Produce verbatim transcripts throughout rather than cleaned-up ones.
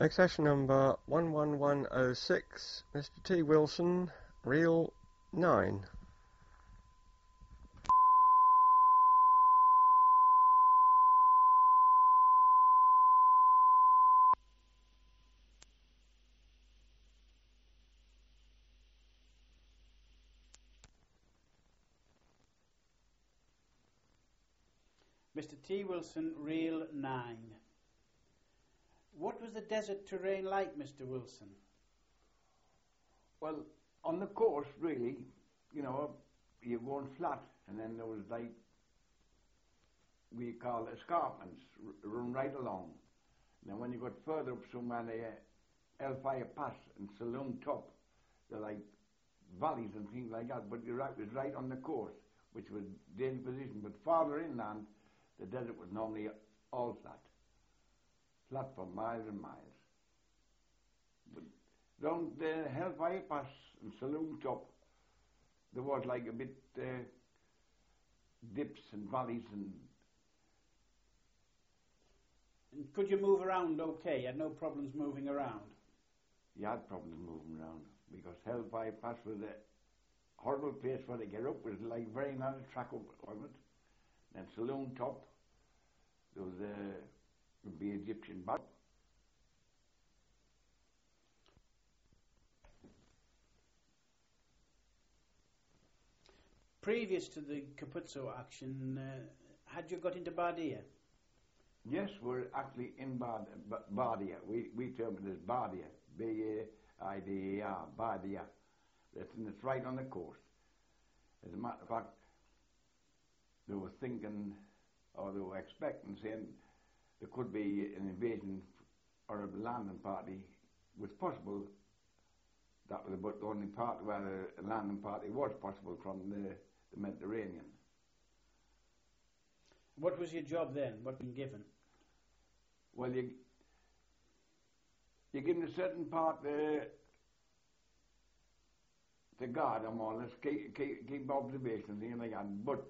Accession number one one one oh six, Mister T. Wilson, reel nine. Mister T. Wilson, reel nine. What was the desert terrain like, Mister Wilson? Well, on the course, really, you know, you're going flat, and then there was like, we call escarpments, r- run right along. Then when you got further up somewhere near Hellfire Pass and Saloon Top, they're like valleys and things like that, but you're right, it was right on the course, which was dangerous position. But farther inland, the desert was normally all flat. Flat for miles and miles. But down the Hellfire Pass and Saloon Top, there was like a bit uh, dips and valleys and... And could you move around okay? You had no problems moving around? You had problems moving around, because Hellfire Pass was a horrible place for to get up. It was like very narrow track up on it. Then Saloon Top, there was a... would be Egyptian back. Previous to the Capuzzo action, uh, had you got into Bardia? Yes, we're actually in Bard- B- Bardia. We, we term it as Bardia, B A I D A R, Bardia. That's, and it's right on the coast. As a matter of fact, they were thinking, or they were expecting, saying, there could be an invasion or a landing party. It was possible. That was about the only part where a landing party was possible from the, the Mediterranean. What was your job then? What had been given? Well, you you're given a certain part uh, to guard, or more or less, keep, keep, keep observations, things like that. But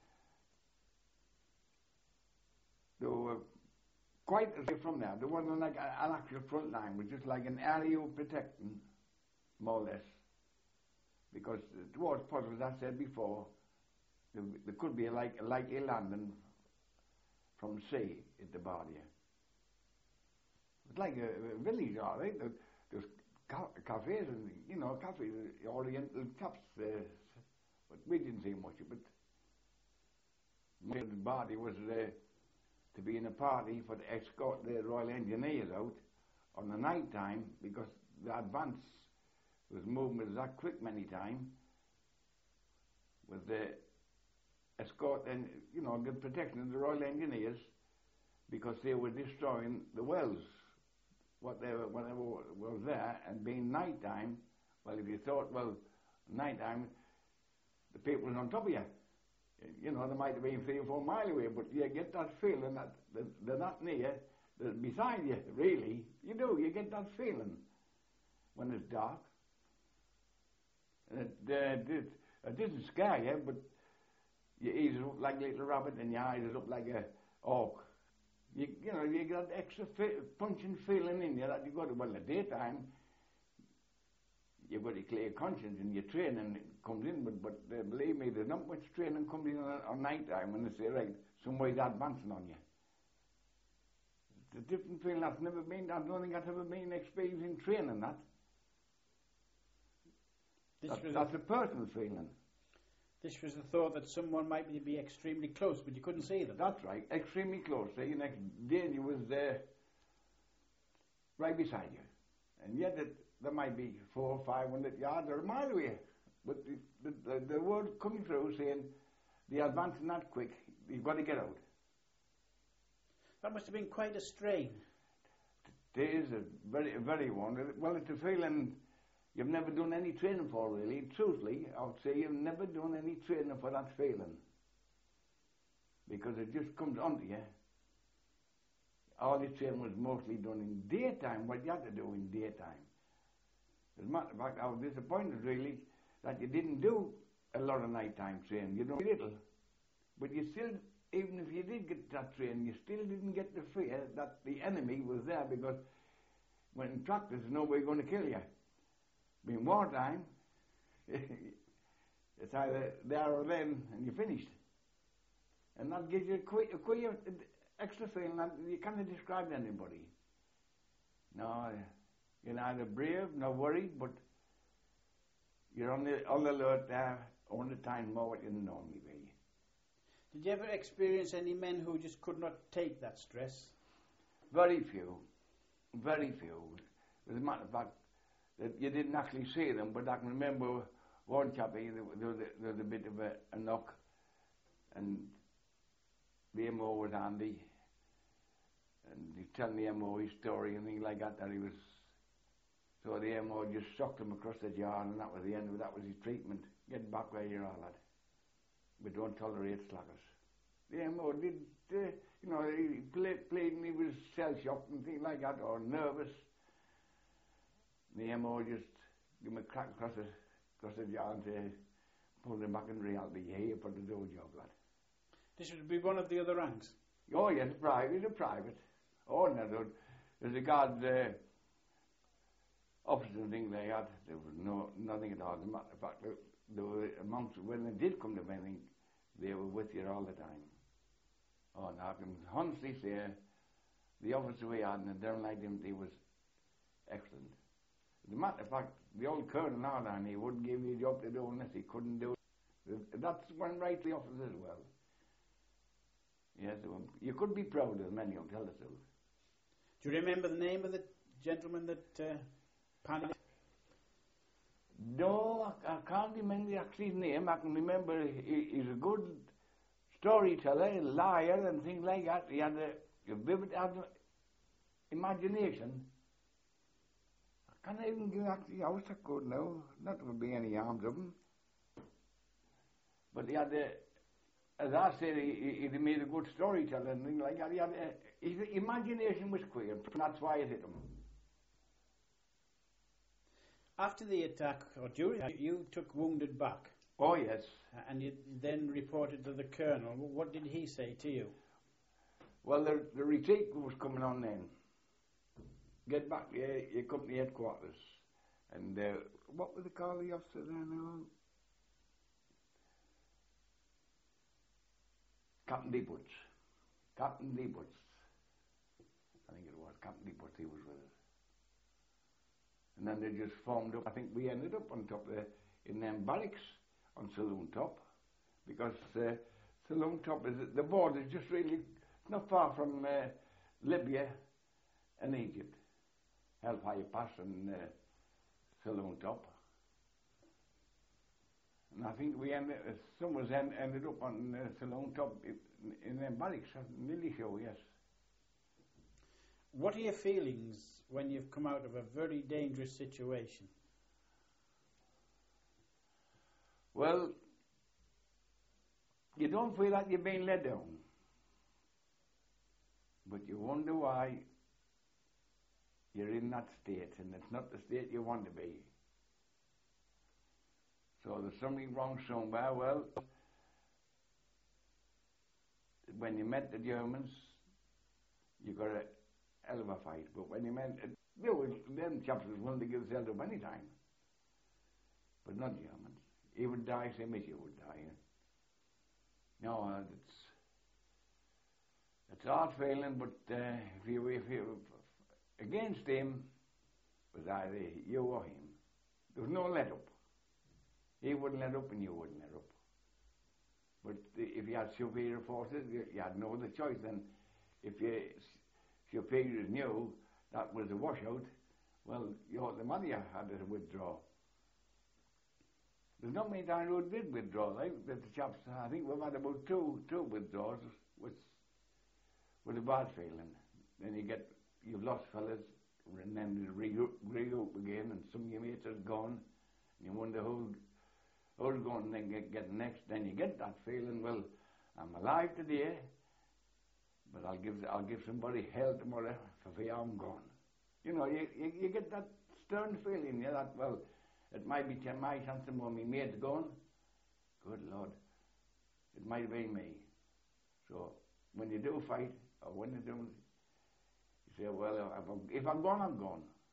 they were quite away from there. There wasn't like a, an actual front line, it was just like an area of protection, more or less. Because it was possible, as I said before, there, there could be a, like, a likely landing from sea at the Bardia. It's like a, a village, all right. There, there's ca- cafes and, you know, cafes, oriental shops, uh, but we didn't see much of it. The Bardia was uh, to be in a party for to escort the Royal Engineers out on the night time, because the advance was moving was that quick many times, with the escort and, you know, good protection of the Royal Engineers, because they were destroying the wells, what they were, whatever was there, and being night time, well, if you thought, well, night time, the people was on top of you. You know, they might have been three or four miles away, but you get that feeling that they're not near, they're beside you, really. You do, you get that feeling when it's dark. And it, uh, it, it doesn't scare you, but your ears are up like a little rabbit and your eyes are up like a hawk. You, you know, you got extra fi- punching feeling in you that you've got to, well, in the daytime, you've got a clear conscience and your training comes in, but, but uh, believe me, there's not much training comes in on, on night time when they say, right, somebody's advancing on you. It's a different feeling that's never been, I don't think I've ever been experienced in training that. that that's a, a personal feeling. This was the thought that someone might be, be extremely close, but you couldn't see them. That's right, extremely close. So your next danger was there, right beside you. And yet it, there might be four or five hundred yards or a mile away. But the, the, the, the word coming through saying, the advancing that quick, you've got to get out. That must have been quite a strain. It is a very, a very one. Well, it's a feeling you've never done any training for, really. Truthfully, I would say you've never done any training for that feeling. Because it just comes onto you. All this training was mostly done in daytime, what you had to do in daytime. As a matter of fact, I was disappointed, really, that you didn't do a lot of nighttime training. You know, little. But you still, even if you did get that training, you still didn't get the fear that the enemy was there, because when in practice, there's nobody going to kill you. In wartime, it's either there or then, and you're finished. And that gives you a queer, a queer extra feeling that you can't describe to anybody. No, you're neither brave nor worried, but you're on the, on the alert there all the time, more what you normally be. Did you ever experience any men who just could not take that stress? Very few. Very few. As a matter of fact, that you didn't actually see them, but I can remember one chappie, there was a, there was a bit of a, a knock, and the M O was handy, and he's telling the M O his story and things like that, that he was, so the M O just shocked him across the yard, and that was the end of it, that was his treatment. Get back where you're all at. We don't tolerate slackers. The M O did, uh, you know, he played, played and he was shell-shocked and things like that, or nervous. The M O just give him a crack across the, across the yard and say, pull him back in reality, you're here for the door job, lad. This would be one of the other ranks? Oh, yes, a private, he's a private. Oh, no, there, there's a guard uh, officer and things like that. There was no, nothing at all. As a matter of fact, there, there were amongst, when they did come to anything, they were with you all the time. Oh, no, I can honestly say, the officer we had in the Durham Light Infantry was excellent. As a matter of fact, the old colonel now, and he wouldn't give you a job to do unless he couldn't do it. That's one right the officers as well. Yes, you could be proud of them, anyhow, tell the truth. Do you remember the name of the gentleman that uh, panicked? No, I, I can't remember the actual name. I can remember he, he's a good storyteller, liar, and things like that. He had a, a vivid ad- imagination. I can't even give actually how it's that good now. Not there would be any harms of him. But he had a, as I said, he, he made a good storyteller and things like that. He had a, his imagination was queer, and that's why it hit him. After the attack, or during, you took wounded back. Oh, yes. And you then reported to the colonel. What did he say to you? Well, the, the retreat was coming on then. Get back to your, your company headquarters. And uh, what was the call the officer there now? Captain Deepwoods. Captain Deepwoods. I think it was Captain Deepwoods, he was with us. And then they just formed up. I think we ended up on top there in them barracks on Saloon Top, because uh, Saloon Top is the border is just really not far from uh, Libya and Egypt. Hellfire Pass and uh, Saloon Top. And I think we ended, uh, some of us end, ended up on uh, Saloon Top in, in them barracks. I'm nearly sure, yes. What are your feelings when you've come out of a very dangerous situation? Well, you don't feel like you're being let down, but you wonder why you're in that state, and it's not the state you want to be. So there's something wrong somewhere. Well, when you met the Germans, you got a hell of a fight, but when you met, they were, them chaps was willing to give themselves up any time, but not Germans. He would die, same as you would die. No, uh, it's it's hard feeling, but uh, if you if you against him was either you or him. There was no let up. He wouldn't let up, and you wouldn't let up. But if you had superior forces, you, you had no other choice. Then, if your superiors knew that was a washout, well, you the money you had to withdraw. There's not many times who did withdraw. Like the chaps, I think we've had about two two withdrawals with with a bad feeling. Then you get you've lost fellas, and then you regroup, regroup again, and some of your mates are gone. And you wonder who who's going to then get, get next. Then you get that feeling. Well, I'm alive today, but I'll give I'll give somebody hell tomorrow for fear I'm gone. You know, you, you you get that stern feeling. Yeah, that well. It might be my chance of when my mate's gone. Good Lord. It might have been me. So when you do fight, or when you do, you say, well, if I'm, if I'm gone, I'm gone.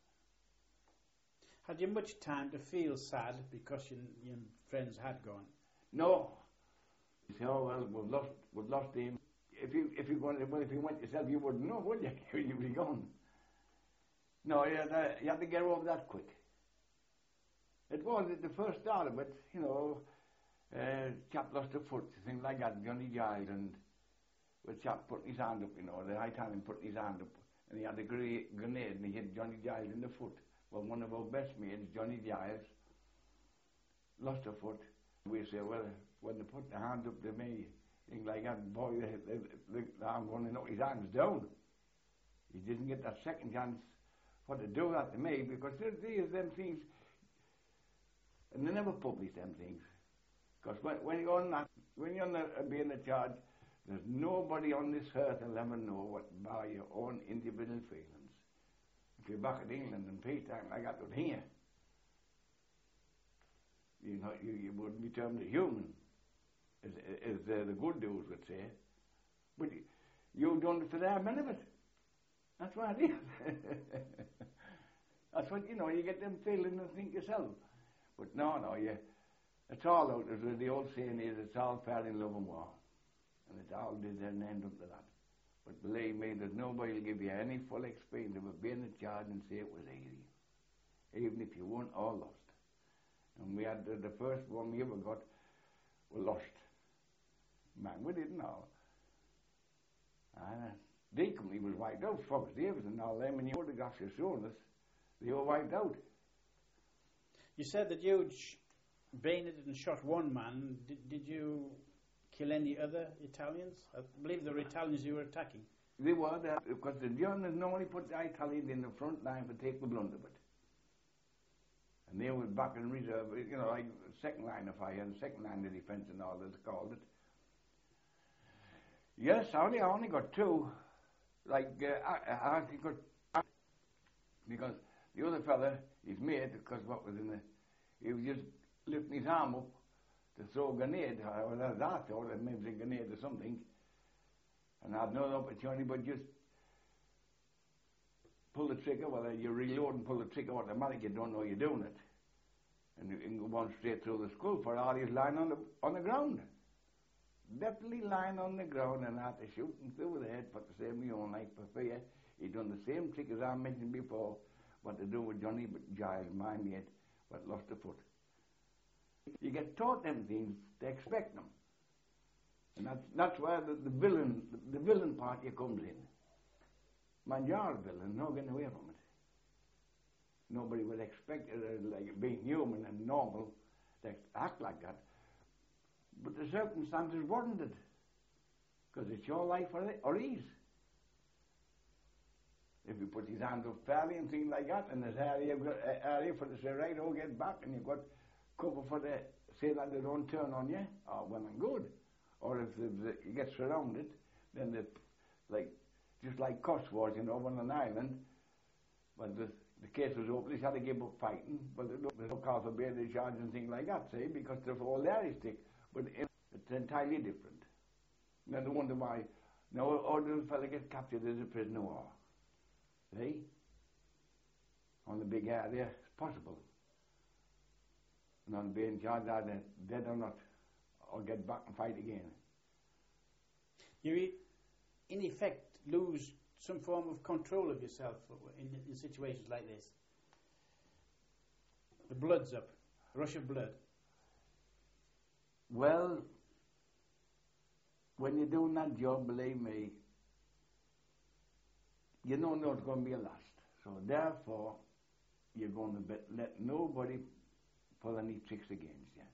Had you much time to feel sad because your, your friends had gone? No. You say, oh well, we've lost, we've lost him. If you if you go, well, if you went yourself, you wouldn't know, would you? You'd be gone. No, you had, to, you had to get over that quick. It was at the first start of it, you know. Uh, chap lost a foot, things like that. Johnny Giles and the chap putting his hand up, you know, the Italian putting his hand up, and he had a grenade and he hit Johnny Giles in the foot. Well, one of our best mates, Johnny Giles, lost a foot. We say, well, when they put the hand up to me, things like that, boy, they, they, they, I'm going to knock his hands down. He didn't get that second chance for to do that to me, because there, there's them things, and they never publish them things. Because when, when you're on that, when you're on the, uh, being a charge, there's nobody on this earth will ever know what by your own individual feelings. If you're back in England in peacetime like that with here, you know, you, you wouldn't be termed a human, as, as uh, the good dudes would say. But you, you've done it for their benefit. That's what it is. That's what, you know, you get them feeling and think yourself. But no, no, you, it's all out, as the old saying is, it's all fair in love and war. And it all did then end up to that. But believe me, there's nobody will give you any full experience of it being a charge and say it was easy. Even if you weren't all lost. And we had the, the first one we ever got, were lost. Man, we didn't know. And uh, D Company was wiped out, Fox Davis and all them, and you photographs you showing us, they were wiped out. You said that you bayoneted and shot one man. Did, did you kill any other Italians? I believe they were Italians you were attacking. They were there, because the Germans normally put the Italians in the front line to take the blunt of it. And they were back in reserve, you know, like second line of fire, and second line of defence and all that's called it. Yes, I only, I only got two. Like, uh, I, I actually got, because the other fella, his mate, because what was in the, he was just lifting his arm up to throw a grenade, or as I thought, it maybe a grenade or something, and I had no opportunity but just pull the trigger. Well, you reload and pull the trigger automatic, you don't know you're doing it. And you can go on straight through the skull, for all he's lying on the, on the ground. Definitely lying on the ground, and I had to shoot him through the head for to save my own life for fear. He'd done the same trick as I mentioned before, what to do with Johnny Giles, my mate, but lost a foot. You get taught them things to expect them. And that's, that's where the, the villain the, the villain part here comes in. Man, you're a villain, no getting away from it. Nobody would expect it, uh, like being human and normal, to act like that. But the circumstances warranted, because it's your life or, or his. If you put his hand up fairly and things like that, and there's area, area for the say, right, oh, get back, and you've got cover for the, say that they don't turn on you, oh, well and good. Or if the, the, you get surrounded, then the, like, just like Cotswolds, you know, on an island, but the, the case was open, they had to give up fighting, but they don't call for bail charge and things like that, say, because they're all there stick. But it's entirely different. Now, they wonder why, now, or the fella gets captured as a prisoner of war. See? On the big area, it's possible. And on being charged either dead or not, or get back and fight again. You, in effect, lose some form of control of yourself in, in situations like this. The blood's up, a rush of blood. Well, when you're doing that job, believe me, you don't know it's going to be a last. So therefore, you're going to bet, let nobody pull any tricks against you.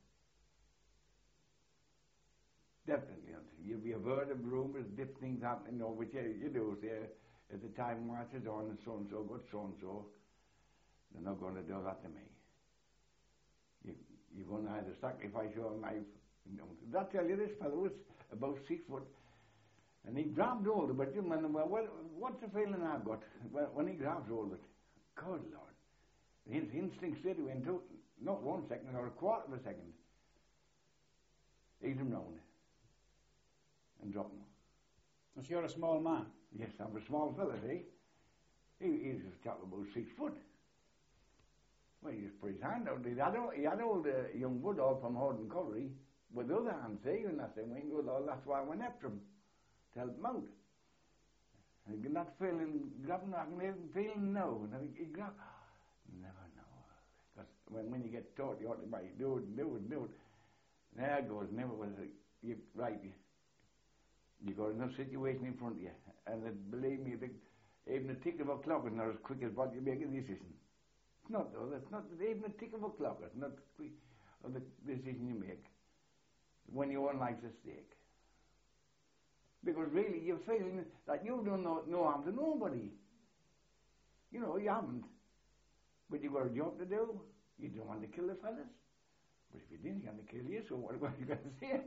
Definitely. You'll be heard of rumours, different things happening, you know, which you, you do say, if the time marches on and so-and-so got so-and-so, they're not going to do that to me. You, you're going to either sacrifice your life. You know, I'll tell you, this fellow was about six foot, and he grabbed hold of it. You know, well, what, what's the feeling I've got when, when he grabs hold of it? Good Lord. His instinct said he went to, not one second, or a quarter of a second. Eat him round and drop him. So you're a small man? Yes, I'm a small fella, see? He, he's a chap about six foot. Well, he just put his hand out. He had, he had old uh, young Woodall from Horden Colliery with the other hand, see, and I said, well, Woodall, that's why I went after him, to help him out. And he not feeling, grabbing, I can feeling no. And he, he grabbed, never know. Because when, when you get taught, you ought to buy, do it, do it, do it. There goes, never was it, you, right, you, you got enough situation in front of you. And uh, believe me, the, even a tick of a clock is not as quick as what you make a decision. It's not though, that's not, even a tick of a clock is not quick of the decision you make when you're on life's stake. Because really you're feeling that you don't know no harm to nobody. You know, you haven't. But you've got a job to do. You don't want to kill the fellas. But if you didn't, he's going to kill you, so what are you going to say?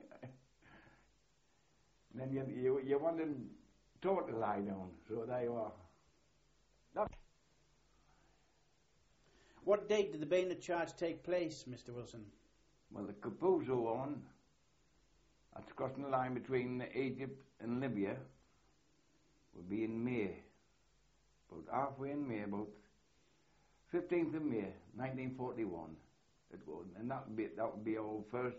And then you, you, you want them taught to lie down, so there you are. That's What date did the bayonet charge take place, Mister Wilson? well, the Capuzzo one, that's crossing the line between Egypt and Libya, would be in May. About halfway in May, about fifteenth of May, nineteen forty-one. It would, and that would be that would be our first,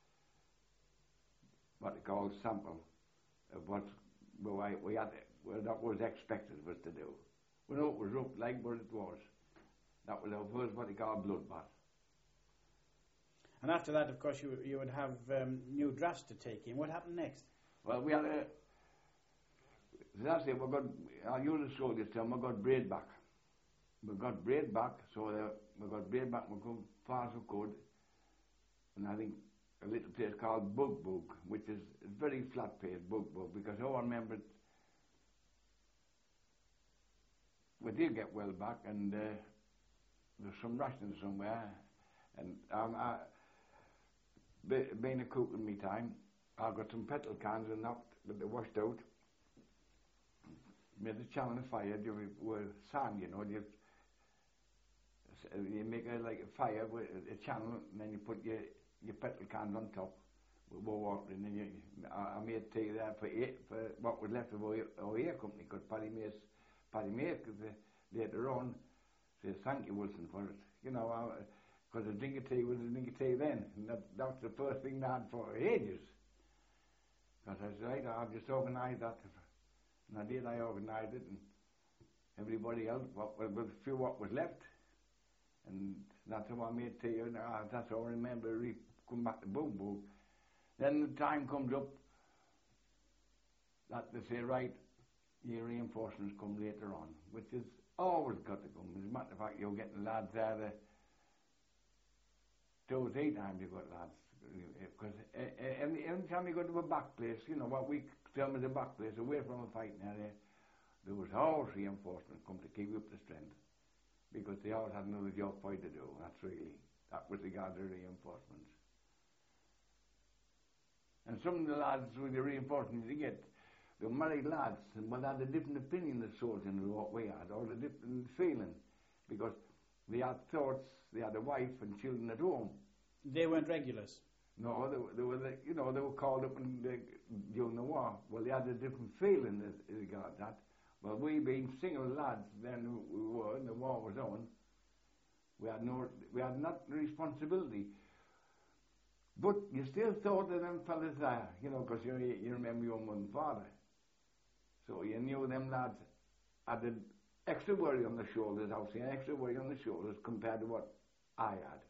what they call sample of what we, we had, what that was expected was to do. We know it was rough like what it was. That was our first what they call bloodbath. And after that, of course, you you would have um, new drafts to take in. What happened next? Well, we had a. That's it. We got. I'll use the soldiers term. We got braid back. We got braid back, so uh, we got braid back. We go far as we could, and I think a little place called Bug Bug, which is a very flat place, Bug Bug, because I remember it. We did get well back, and uh, there's some rations somewhere, and um, I, be, being a cook in me time, I got some petrol cans and that, but they washed out. Made a channel of fire, you were sand, you know, you, you make a, like a fire with a channel, and then you put your, your petrol cans on top with water, and then you, I, I made tea there for, eight, for what was left of our, our air company, because Paddy Mays, Paddy Mays, because later on, says, thank you, Wilson, for it. You know, because a drink of tea was a drink of tea then, and that, that was the first thing I had for ages. Because I said, right, I'll just organise that. And I did, I organised it, and everybody else, what, well, with a few what was left. And that's how I made tea, and uh, that's how I remember re- come back to Boom Boom. Then the time comes up that they say, right, your reinforcements come later on, which is always got to come. As a matter of fact, you're getting lads there, the two or three times you got lads. Because every, every time you go to a back place, you know, what we term as a back place, away from a fighting area, there was always reinforcements come to keep up the strength. Because they always had another job for you to do, that's really, that was the guard of reinforcements. And some of the lads with the reinforcements you get, they were married lads, but they had a different opinion of soldiers than what we had, or a different feeling, because they had thoughts, they had a wife and children at home. They weren't regulars? No, they, were- they were, the, you know, they were called up in the, during the war. Well, they had a different feeling as, as regard that. Well, we being single lads then we were, and the war was on, we had no, we had not the responsibility. But you still thought of them fellas there, you know, because you, you remember your mother and father. So you knew them lads had an extra worry on the shoulders, I'll say, an extra worry on the shoulders compared to what I had.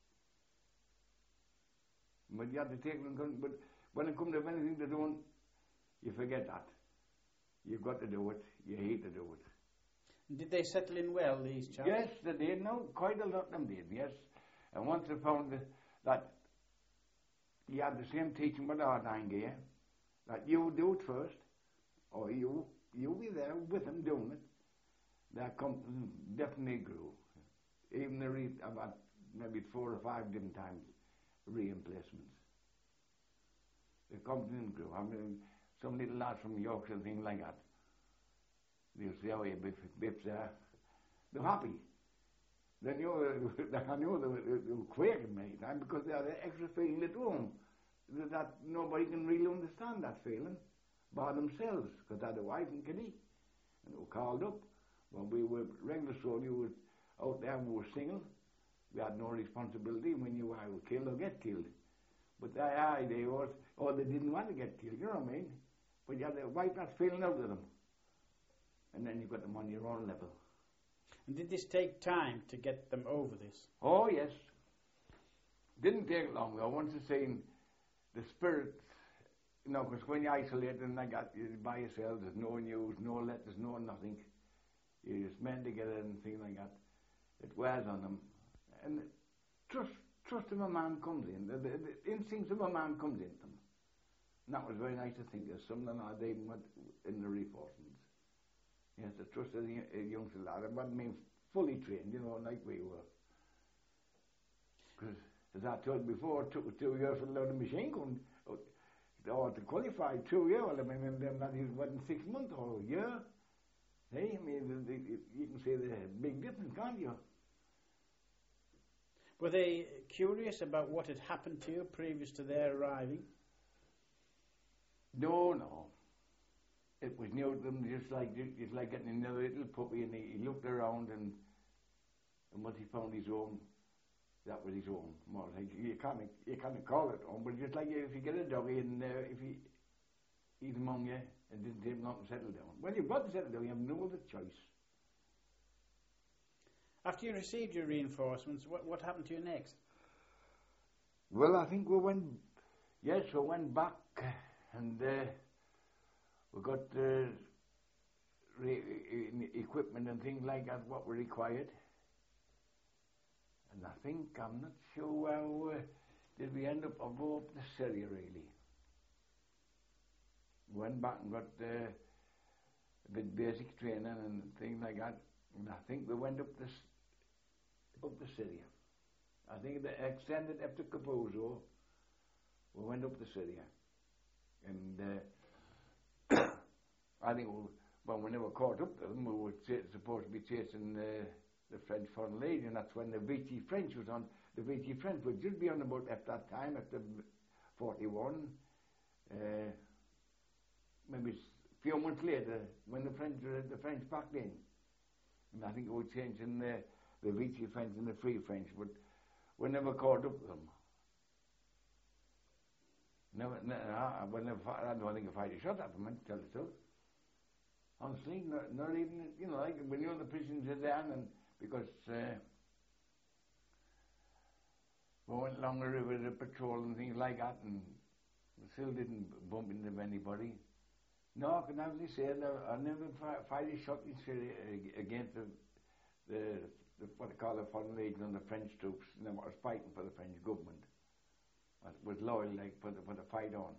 But you had to take them, but when it comes to anything to do, you forget that. You've got to do it, you hate to do it. Did they settle in well, these chaps? Yes, they did, no, quite a lot of them did, yes. And once they found that, that you had the same teaching with our nine gear, that you do it first, or you you be there with them doing it, their company definitely grew. Even the re- about maybe four or five different times re-emplacements. The company grew. I mean, some little lads from Yorkshire and things like that, they'll say, oh yeah, Biff, Biff's there. They're happy. They knew, I knew they were, they were quaking many times because they had an extra feeling at home that, that nobody can really understand that feeling by themselves, because they had a wife and kiddie, and they were called up. When we were regular soldiers, we were out there, we were single, we had no responsibility when you were killed or get killed. But they, aye, they was, or they didn't want to get killed, you know what I mean? But you had to wipe that feeling out of them. And then you got them on your own level. And did this take time to get them over this? Oh, yes. Didn't take long, though. Once you seen the spirit, you know, because when you isolate and like that, you're by yourself, there's no news, no letters, no nothing. You just men together and things like that. It wears on them. And trust, trust of a man comes in. The, the, the instincts of a man comes into them. And that was very nice to think of. Some of them they even went in the reinforcements. Yes, the trust of the uh, youngster lad. It wasn't mean fully trained, you know, like we were. Because, as I told you before, it took two years to learn a machine gun. Or to qualify two years. Well, I mean, that is wasn't six months or a year. Hey, I mean, the, the, you can say there's a big difference, can't you? Were they curious about what had happened to you previous to their arriving? No, no. It was new to them, just like just like getting another little puppy, and he, he looked around, and and once he found his own, that was his own. More like you can't you can't call it home, but just like if you get a doggy and uh, if he he's among you and didn't take long to settle down. Well, you've got to settle down. You have no other choice. After you received your reinforcements, what what happened to you next? Well, I think we went. Yes, we went back and. Uh, We got uh, re- equipment and things like that, what were required. And I think, I'm not sure how uh, did we end up, I'll go up to Syria really. Went back and got uh, a bit basic training and things like that. And I think we went up to, up to Syria. I think they extended after Capuzzo, we went up to Syria. And uh, I think, we, well, we never caught up to them. We were ch- supposed to be chasing uh, the French Foreign Legion, and that's when the Vichy French was on. The Vichy French would just be on the boat at that time, after forty-one. Uh, maybe a few months later, when the French uh, the French backed in. And I think it was changing the, the Vichy French and the Free French, but we never caught up to them. Never, never, I, never, I don't think if I'd have shot at them, to tell the truth. Honestly, not, not even, you know, like when you're in the prisons you're there, and because uh, we went along the river to patrol and things like that, and we still didn't bump into anybody. No, I can honestly say I never fired a shot in Syria against the, the, the what they call the Foreign Legion and the French troops. You know, I was fighting for the French government. I was loyal, like, for the, for the fight on.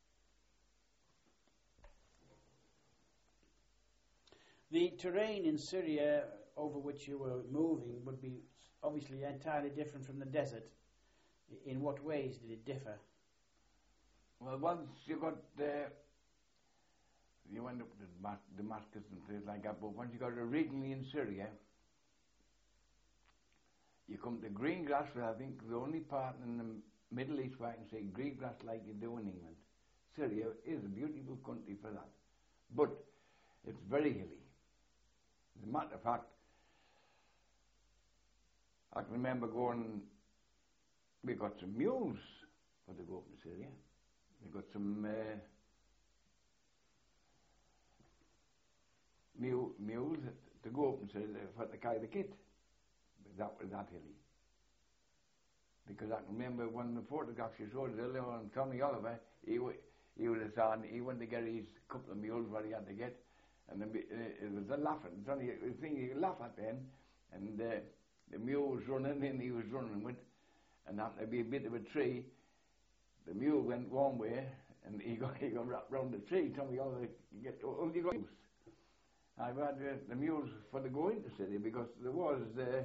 The terrain in Syria over which you were moving would be obviously entirely different from the desert. In what ways did it differ? Well, once you got there, you went up to Damascus and things like that, but once you got originally in Syria, you come to green grass, where I think the only part in the Middle East where I can say green grass like you do in England. Syria is a beautiful country for that, but it's very hilly. As a matter of fact, I can remember going, we got some mules for to go up to Syria. We got some uh, mule, mules to go up and Syria for to carry the kit. But that was that hilly. Because I can remember one of the photographs you showed earlier on Tommy Oliver, he, w- he was on, he went to get his couple of mules what he had to get. And the, uh, it was a laughing. It's only a thing you laugh at then. And uh, the mule was running, and he was running with. And happened to be a bit of a tree. The mule went one way, and he got he got wrapped round the tree. Tommy Oliver, get oh, you got I've had uh, the mules for the go into the city because there was uh,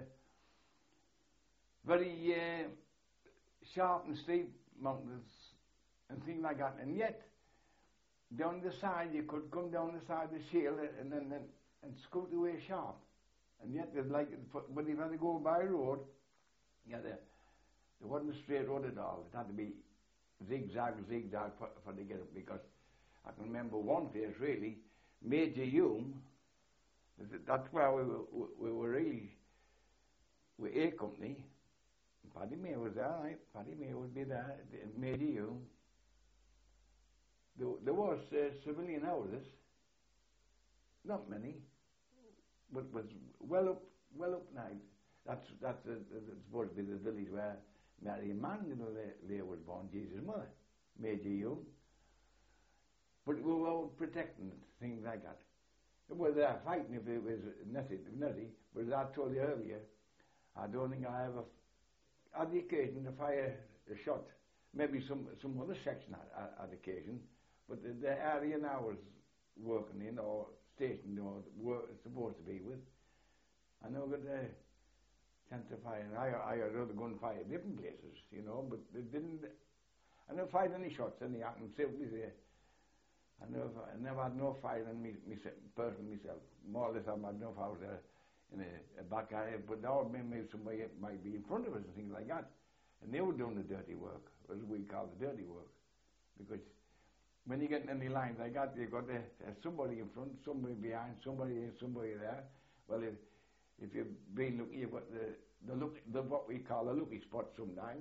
very uh, sharp and steep mountains and things like that, and yet. Down the side, you could come down the side of the shield and then and, and scoot away sharp. And yet, there's like, but if you had to go by road, yeah, there, there wasn't a straight road at all. It had to be zigzag, zigzag for, for to get up. Because I can remember one place really, Major Hume. That's where we were, we were really with A Company, Paddy May was there, right? Paddy May would be there. Major you. There, there was uh, civilian houses, not many, but was well up, well up night. That's that's uh, that's supposed to be the village where Mary Emmanuel there was born, Jesus' mother, Major Young. But we were protecting it, things like that. Well, they're fighting if it was nutty, nutty, but as I told you earlier, I don't think I ever had the occasion to fire a shot. Maybe some some other section had, had occasion, but the, the area I was working in or stationed or were supposed to be with, I never got a chance to fire. I I had other gunfire in different places, you know, but they didn't. I never fired any shots. Any I can safely say. I never, I never had no fire in me, me person myself. More or less, I had no fire there in a, a back area, but now maybe somebody might be in front of us and things like that. And they were doing the dirty work, as we call the dirty work. Because when you get in any lines like that, you've got to have somebody in front, somebody behind, somebody here, somebody there. Well, if, if you've been looking, you've got the, the look, the, what we call a lucky spot sometimes.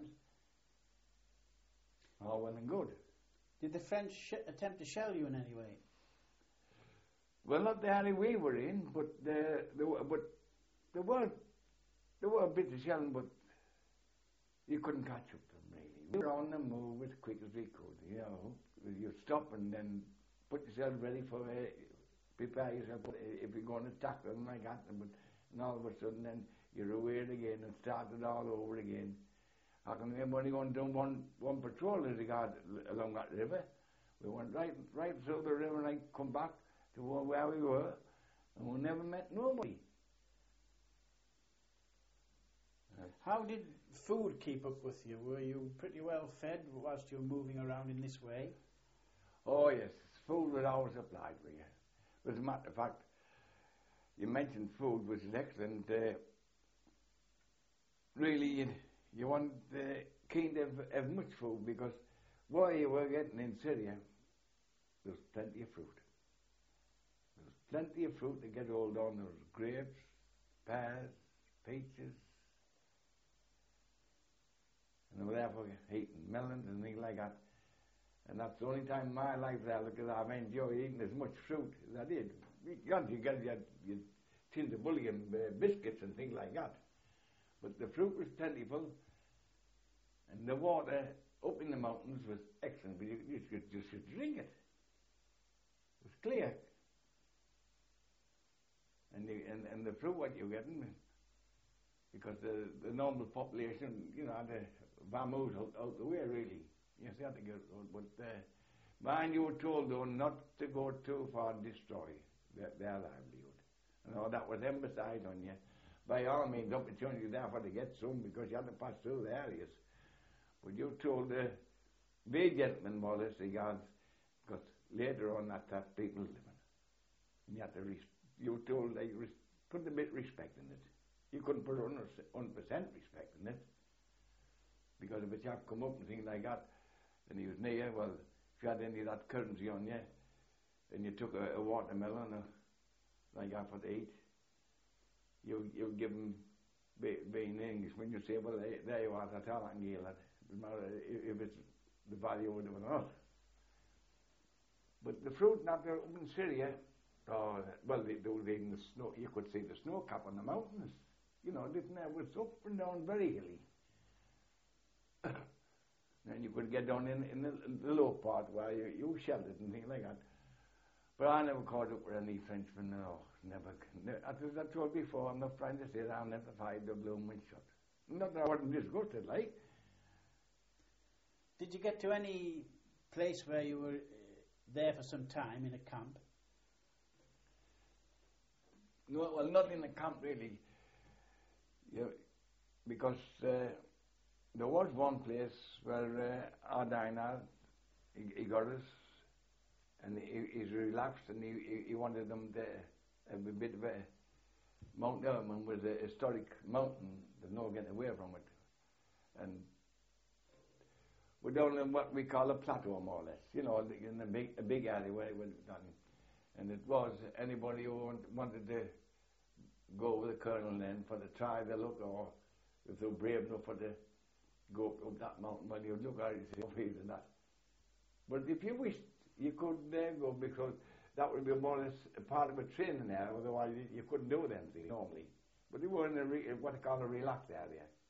All well and good. Did the French sh- attempt to shell you in any way? Well, not the area we were in, but the, the but there were there were bits of shelling, but you couldn't catch up to them really. We were on the move as quick as we could. You know, you stop and then put yourself ready for uh, prepare yourself if you're going to attack them like that. But and all of a sudden, then you're away again and started all over again. I can remember only going down one, one patrol as regard along that river. We went right right through the river and I come back to where we were, and we never met nobody. How did food keep up with you? Were you pretty well fed whilst you were moving around in this way? Oh yes, food was always supplied for you. As a matter of fact, you mentioned food, which is excellent. Uh, really, you, you want uh, keen to have, have much food, because while you were getting in Syria, there was plenty of fruit. There was plenty of fruit to get hold on. There was grapes, pears, peaches, and they were there for eating melons and things like that. And that's the only time in my life there, because I've enjoyed eating as much fruit as I did. You got you get your, your tins of bully and uh, biscuits and things like that. But the fruit was plentiful, and the water up in the mountains was excellent. But you, you, should, you should drink it. It was clear. And, the, and, and the fruit what you're getting, because the, the normal population, you know, had to vamoose out, out the way, really. Yes, they had to get out. But uh, mind you were told, though, not to go too far and destroy their, their livelihood. You know, that was emphasized on you. By all means, opportunity there for to get some, because you had to pass through the areas. But you told the uh, big gentlemen more or less regards, because later on that, that people living. And you had to, res- you were told they res- put a bit of respect in it. You couldn't put one hundred percent respect in it. Because if a chap come up and things like that, and he was near, well, if you had any of that currency on you, and you took a, a watermelon or like that for to eat, you you give him, be, being English, when you say, well, there, there you are, that's all I can give that. It doesn't matter if it's the value of it or not. But the fruit not there up in Syria, oh, well, they, they were in the snow, you could see the snow cap on the mountains. You know, didn't it? It was up and down very hilly. And you could get down in, in, the, in the low part where you, you sheltered and things like that. But I never caught up with any Frenchmen, no, never. never as I told before, I'm not trying to say that I'll never find the blooming shot. Not that I wasn't disgusted, like. Did you get to any place where you were uh, there for some time in a camp? No, well, not in a camp, really. Yeah, because uh, there was one place where uh, Ardina, he, he got us, and he, he's relapsed, and he, he wanted them to have a bit of a Mount Elman was a historic mountain. There's no getting away from it, and we're down in what we call a plateau, more or less. You know, in a big a big area where it was done, and it was anybody who want, wanted to go with the colonel then for the try the look, or if they were brave enough for the go up, up that mountain, when you look at it, you see no fields and that. But if you wished, you could uh, go, because that would be more or less a part of a training there, otherwise you, you couldn't do them things normally. But you were in a re, what they call a relaxed area.